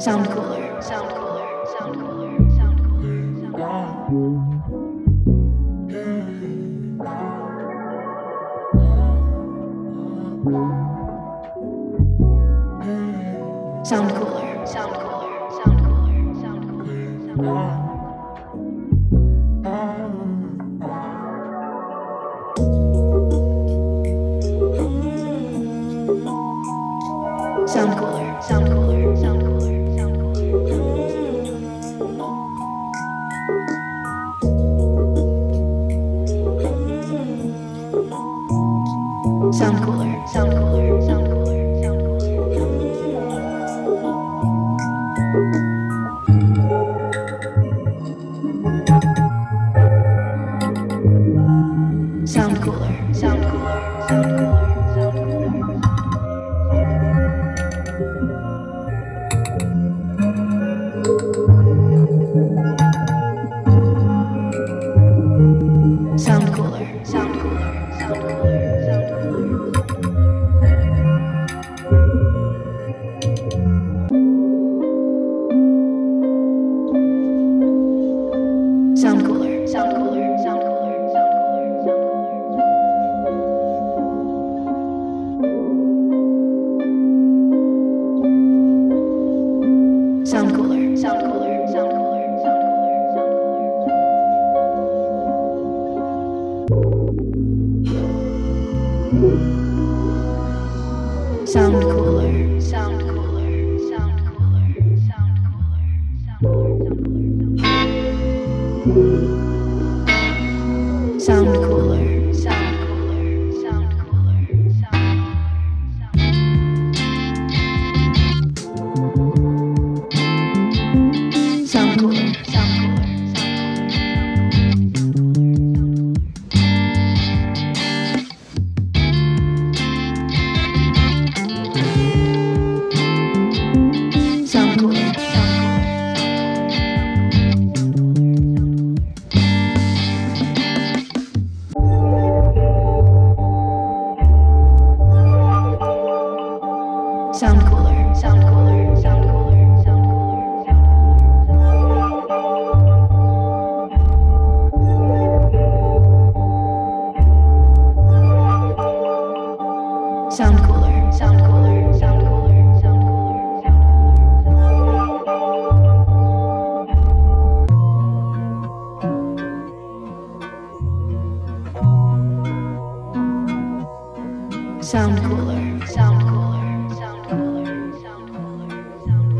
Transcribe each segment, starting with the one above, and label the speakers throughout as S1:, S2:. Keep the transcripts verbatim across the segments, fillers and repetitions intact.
S1: Sound cooler, sound cooler, sound cooler, sound cooler, sound cooler. Sound cooler, sound cooler, sound cooler, sound cooler, sound cooler. Sound cooler, sound cooler, sound cooler, sound cooler. Sound cooler, sound cooler, sound cooler, sound cooler. Sound cooler, sound cooler, sound cooler, sound cooler. Sound cooler, sound cooler, sound cooler, sound cooler. Sound cooler, sound cooler, sound cooler, sound cooler, sound cooler. Sound cooler, sound cooler, sound cooler, sound cooler, sound cooler. Sound cooler, sound cooler, sound cooler, sound cooler, sound cooler. Sound cooler, sound cooler, sound cooler, sound sound cooler, sound cooler, sound cooler. Sound cooler, sound cooler, sound cooler, sound cooler. Sound cooler, sound cooler, sound cooler, sound cooler. Sound cooler, sound cooler, sound cooler, sound cooler, sound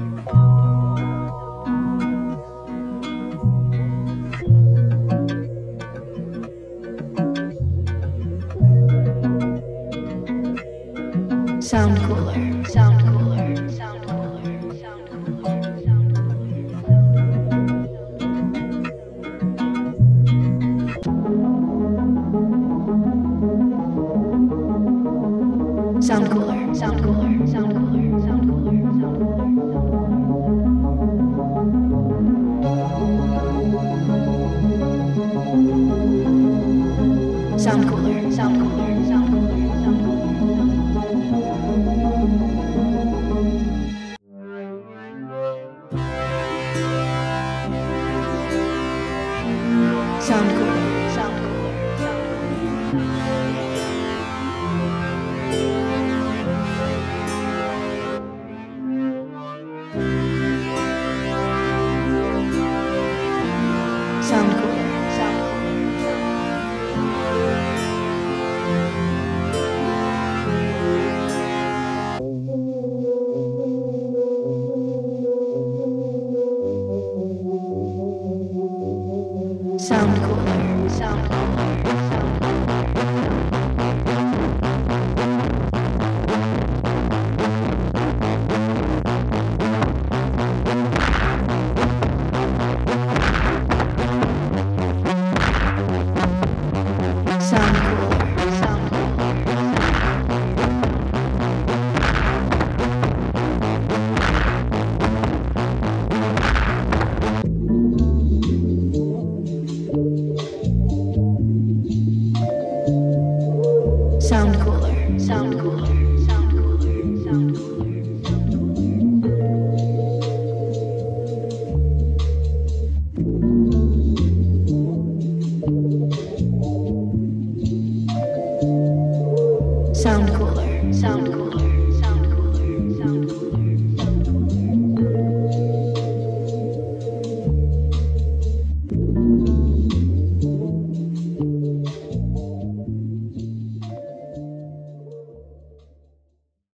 S1: cooler. Sound cooler, sound cooler, sound cooler, sound cooler, sound cooler. Sound cooler, sound cooler, sound cooler, sound cooler, sound cooler. Sound cooler, sound cooler, sound cooler, sound cooler. Sound cooler, sound cooler, sound Sound cooler, sound cooler. Sound cooler, sound Sound cooler, sound Sound cooler, sound cooler, sound cooler, sound cooler, sound cooler. sound cooler, sound cooler, sound cooler, sound cooler.